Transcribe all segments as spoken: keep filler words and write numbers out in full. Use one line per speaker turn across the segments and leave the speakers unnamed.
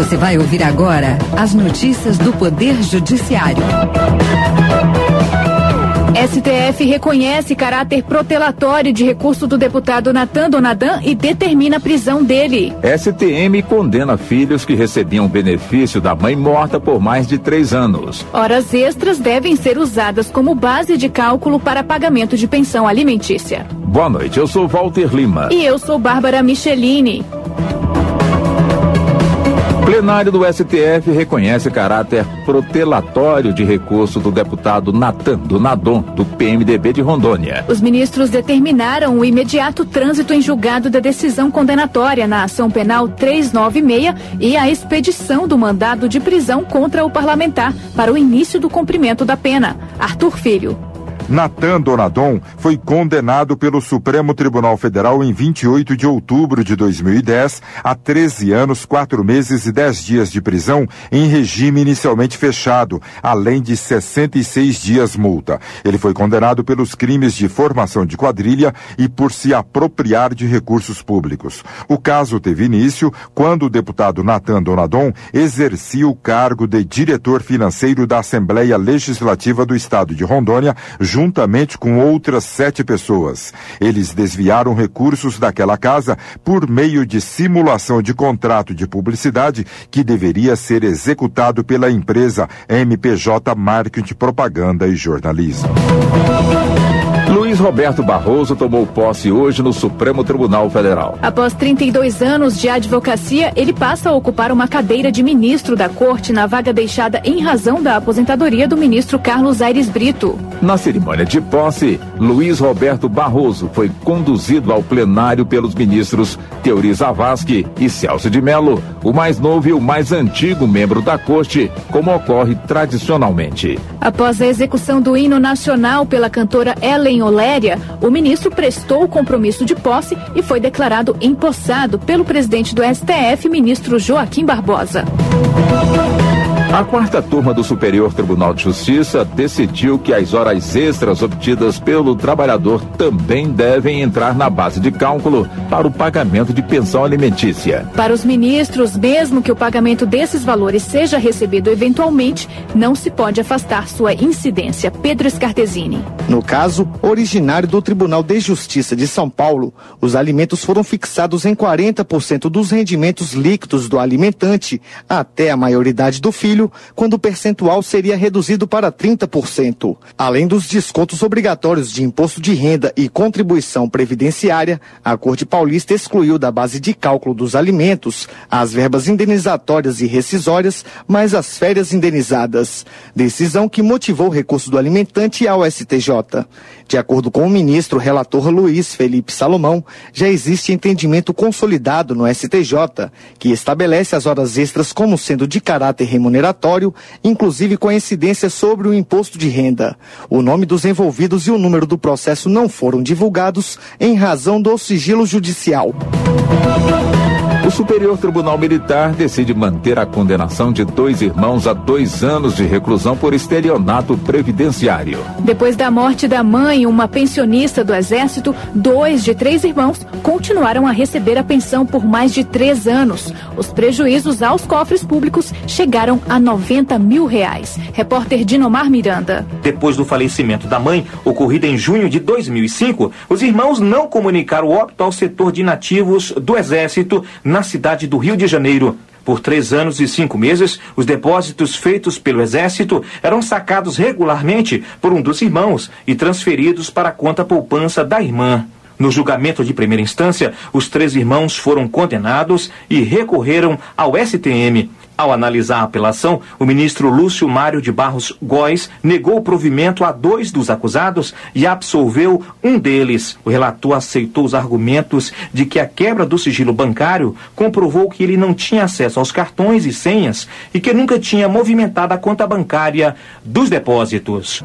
Você vai ouvir agora as notícias do Poder Judiciário.
S T F reconhece caráter protelatório de recurso do deputado Natan Donadã e determina a prisão dele.
S T M condena filhos que recebiam benefício da mãe morta por mais de três anos.
Horas extras devem ser usadas como base de cálculo para pagamento de pensão alimentícia.
Boa noite, eu sou Walter Lima.
E eu sou Bárbara Michelini.
Plenário do S T F reconhece caráter protelatório de recurso do deputado Natan Donadon, do P M D B de Rondônia.
Os ministros determinaram o imediato trânsito em julgado da decisão condenatória na ação penal trezentos e noventa e seis e a expedição do mandado de prisão contra o parlamentar para o início do cumprimento da pena. Arthur Filho.
Natan Donadon foi condenado pelo Supremo Tribunal Federal em vinte e oito de outubro de dois mil e dez a treze anos, quatro meses e dez dias de prisão em regime inicialmente fechado, além de sessenta e seis dias multa. Ele foi condenado pelos crimes de formação de quadrilha e por se apropriar de recursos públicos. O caso teve início quando o deputado Natan Donadon exercia o cargo de diretor financeiro da Assembleia Legislativa do Estado de Rondônia, juntamente com outras sete pessoas. Eles desviaram recursos daquela casa por meio de simulação de contrato de publicidade que deveria ser executado pela empresa M P J Marketing, Propaganda e Jornalismo.
Luiz Roberto Barroso tomou posse hoje no Supremo Tribunal Federal.
Após trinta e dois anos de advocacia, ele passa a ocupar uma cadeira de ministro da Corte na vaga deixada em razão da aposentadoria do ministro Carlos Aires Brito.
Na cerimônia de posse, Luiz Roberto Barroso foi conduzido ao plenário pelos ministros Teori Zavascki e Celso de Mello, o mais novo e o mais antigo membro da Corte, como ocorre tradicionalmente.
Após a execução do hino nacional pela cantora Ellen Oléria, o ministro prestou o compromisso de posse e foi declarado empossado pelo presidente do S T F, ministro Joaquim Barbosa.
A quarta turma do Superior Tribunal de Justiça decidiu que as horas extras obtidas pelo trabalhador também devem entrar na base de cálculo para o pagamento de pensão alimentícia.
Para os ministros, mesmo que o pagamento desses valores seja recebido eventualmente, não se pode afastar sua incidência. Pedro Scartesini.
No caso originário do Tribunal de Justiça de São Paulo, os alimentos foram fixados em quarenta por cento dos rendimentos líquidos do alimentante até a maioridade do filho, quando o percentual seria reduzido para trinta por cento. Além dos descontos obrigatórios de imposto de renda e contribuição previdenciária, a Corte Paulista excluiu da base de cálculo dos alimentos as verbas indenizatórias e rescisórias, mais as férias indenizadas. Decisão que motivou o recurso do alimentante ao S T J. De acordo com o ministro relator Luiz Felipe Salomão, já existe entendimento consolidado no S T J, que estabelece as horas extras como sendo de caráter remuneratório, inclusive com incidência sobre o imposto de renda. O nome dos envolvidos e o número do processo não foram divulgados em razão do sigilo judicial.
O Superior Tribunal Militar decide manter a condenação de dois irmãos a dois anos de reclusão por estelionato previdenciário.
Depois da morte da mãe, uma pensionista do Exército, dois de três irmãos continuaram a receber a pensão por mais de três anos. Os prejuízos aos cofres públicos chegaram a noventa mil reais. Repórter Dinomar Miranda.
Depois do falecimento da mãe, ocorrido em junho de dois mil e cinco, os irmãos não comunicaram o óbito ao setor de inativos do Exército na cidade do Rio de Janeiro. Por três anos e cinco meses, os depósitos feitos pelo Exército eram sacados regularmente por um dos irmãos e transferidos para a conta poupança da irmã. No julgamento de primeira instância, os três irmãos foram condenados e recorreram ao S T M. Ao analisar a apelação, o ministro Lúcio Mário de Barros Góes negou o provimento a dois dos acusados e absolveu um deles. O relator aceitou os argumentos de que a quebra do sigilo bancário comprovou que ele não tinha acesso aos cartões e senhas e que nunca tinha movimentado a conta bancária dos depósitos.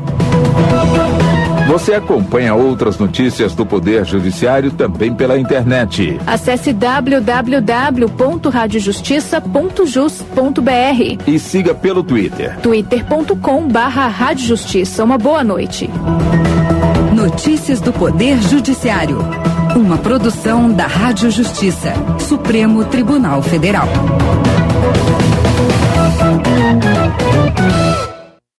Você acompanha outras notícias do Poder Judiciário também pela internet.
Acesse w w w ponto rádio justiça ponto jus ponto b r
e siga pelo Twitter.
twitter ponto com barra rádio justiça. Uma boa noite.
Notícias do Poder Judiciário. Uma produção da Rádio Justiça, Supremo Tribunal Federal. News.